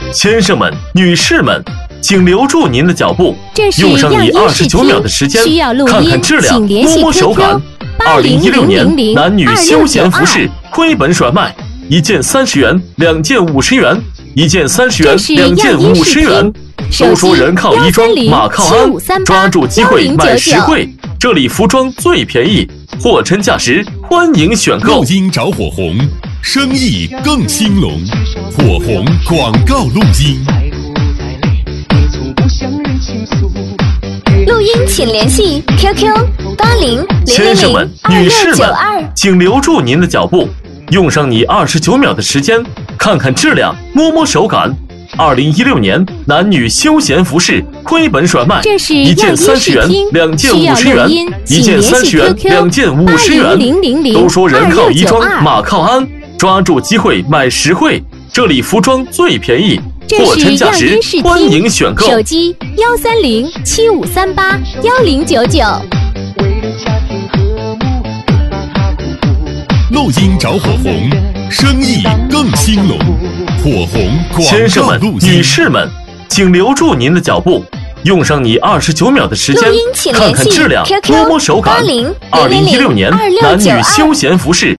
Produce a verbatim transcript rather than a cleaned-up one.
先生们、女士们，请留住您的脚步，用上你二十九秒的时间，看看质量，摸摸手感。二零一六年男女休闲服饰亏本甩卖，一件三十元，两件五十元，一件三十元，两件五十元。都说人靠衣装，马靠鞍，抓住机会买实惠。这里服装最便宜，货真价实，欢迎选购。 录音找火红，生意更兴隆。火红广告录音。 录音请联系 Q Q 八零零零零二六九二。 请留住您的脚步，用上你二十九秒的时间，看看质量，摸摸手感。二零一六年男女休闲服饰亏本甩卖，一件三十元，两件五十元，一件三十元，两件五十元。都说人靠衣装，马靠鞍，抓住机会买实惠。这里服装最便宜，货真价实，欢迎选购。 手机幺三零七五三八幺零九九。 录音找火红，生意更兴隆。火红广先生们、 告录音。 女士们，请留住您的脚步，用上你二十九秒的时间，看看质量，摸摸手感。二零一六年男女休闲服饰